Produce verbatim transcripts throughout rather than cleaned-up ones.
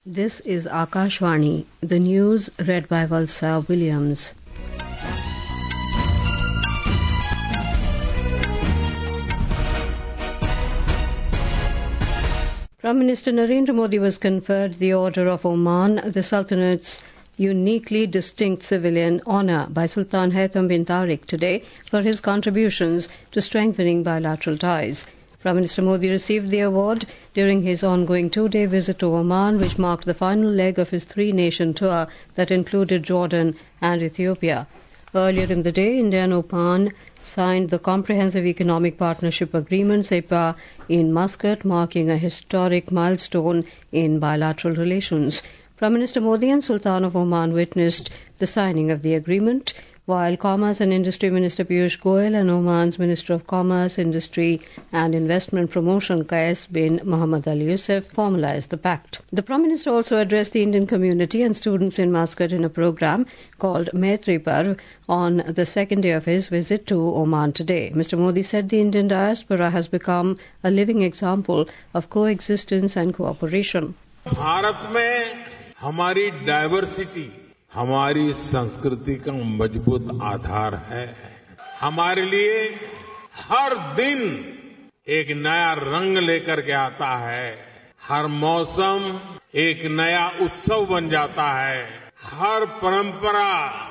This is Akashvani, the news read by Valsa Williams. Prime Minister Narendra Modi was conferred the Order of Oman, the Sultanate's uniquely distinct civilian honour, by Sultan Haitham bin Tariq today for his contributions to strengthening bilateral ties. Prime Minister Modi received the award during his ongoing two-day visit to Oman, which marked the final leg of his three-nation tour that included Jordan and Ethiopia. Earlier in the day, India and Oman signed the Comprehensive Economic Partnership Agreement, C E P A, in Muscat, marking a historic milestone in bilateral relations. Prime Minister Modi and Sultan of Oman witnessed the signing of the agreement, while Commerce and Industry Minister Piyush Goyal and Oman's Minister of Commerce, Industry and Investment Promotion Qais bin Mohammed Al Youssef formalized the pact. The Prime Minister also addressed the Indian community and students in Muscat in a program called Maitri Parv on the second day of his visit to Oman today. Mister Modi said the Indian diaspora has become a living example of coexistence and cooperation. Bharat में हमारी diversity हमारी संस्कृति का मजबूत आधार है। हमारे लिए हर दिन एक नया रंग लेकर के आता है। हर मौसम एक नया उत्सव बन जाता है। हर परंपरा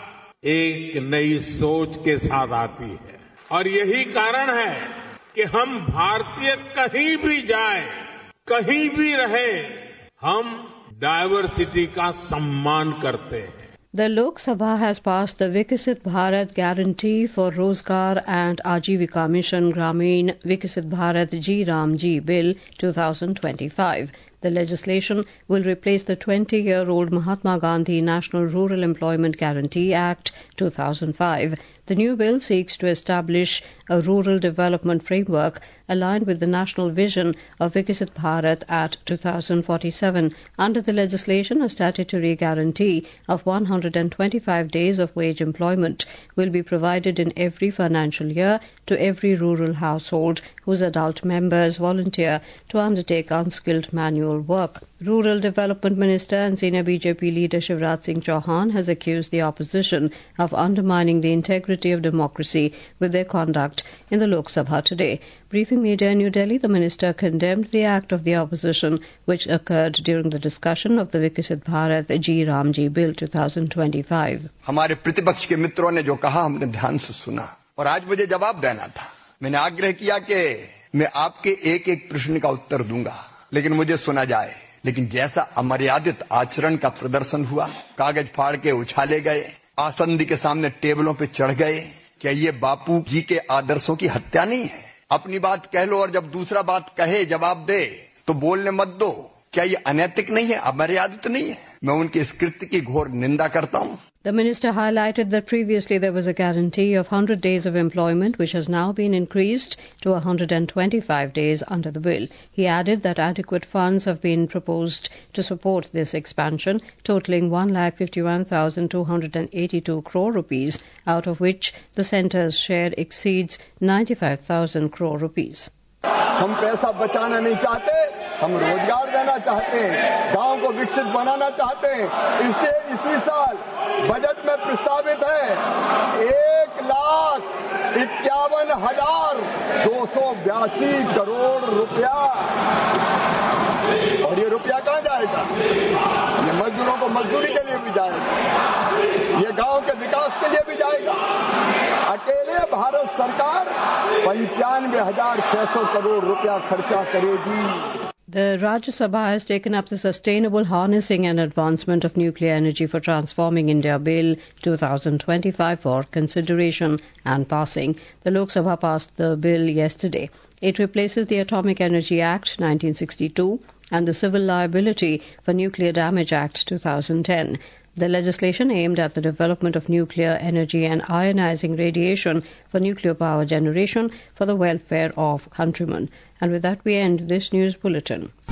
एक नई सोच के साथ आती है और यही कारण है कि हम भारतीय कहीं भी जाए, कहीं भी रहे, हम डाइवर्सिटी का सम्मान करते हैं। The Lok Sabha has passed the Viksit Bharat Guarantee for Rozgar and Ajivika Mission Gramin Viksit Bharat Ji Ram Ji Bill twenty twenty-five. The legislation will replace the twenty-year-old Mahatma Gandhi National Rural Employment Guarantee Act two thousand five. The new bill seeks to establish a rural development framework aligned with the national vision of Viksit Bharat at two thousand forty-seven. Under the legislation, a statutory guarantee of one hundred twenty-five days of wage employment will be provided in every financial year to every rural household whose adult members volunteer to undertake unskilled manual work. Rural Development Minister and senior B J P leader Shivraj Singh Chauhan has accused the opposition of undermining the integrity of democracy with their conduct in the Lok Sabha today. Briefing media in New Delhi, the minister condemned the act of the opposition, which occurred during the discussion of the Viksit Bharat Ji Ram Ji Bill twenty twenty-five. हमारे प्रतिपक्ष के मित्रों ने जो कहा हमने ध्यान से सुना और आज मुझे जवाब देना था। मैंने आग्रह किया कि मैं आपके एक एक प्रश्न का उत्तर दूंगा, लेकिन मुझे सुना जाए। लेकिन जैसा अमर्यादित आचरण का प्रदर्शन हुआ, कागज फाड़ के उछाले गए, आसंदी के सामने टेबलों पे चढ़ गए, क्या ये बापू जी के आदर्शों की हत्या नहीं है? अपनी बात कह लो और जब दूसरा बात कहे जवाब दे तो बोलने मत दो। क्या ये अनैतिक नहीं है, अमर्यादित नहीं है? मैं उनके इस कृत्य की घोर निंदा करता हूँ। The minister highlighted that previously there was a guarantee of one hundred days of employment, which has now been increased to one hundred twenty-five days under the bill. He added that adequate funds have been proposed to support this expansion, totaling one lakh fifty-one thousand two hundred eighty-two crore rupees, out of which the centre's share exceeds ninety-five thousand crore rupees. हम पैसा बचाना नहीं चाहते, हम रोजगार देना चाहते हैं, गांव को विकसित बनाना चाहते हैं। इसलिए इसी साल बजट में प्रस्तावित है एक लाख इक्यावन हजार दो सौ बयासी करोड़ रुपया। और ये रुपया कहाँ जाएगा? ये मजदूरों को मजदूरी के लिए भी जाएगा, ये गांव के विकास के लिए भी जाएगा। अकेले भारत सरकार पंचानवे हजार छह सौ करोड़ रुपया खर्चा करेगी। The Rajya Sabha has taken up the Sustainable Harnessing and Advancement of Nuclear Energy for Transforming India Bill twenty twenty-five for consideration and passing. The Lok Sabha passed the bill yesterday. It replaces the Atomic Energy Act nineteen sixty-two and the Civil Liability for Nuclear Damage Act two thousand ten. The legislation aimed at the development of nuclear energy and ionizing radiation for nuclear power generation for the welfare of countrymen. And with that, we end this news bulletin.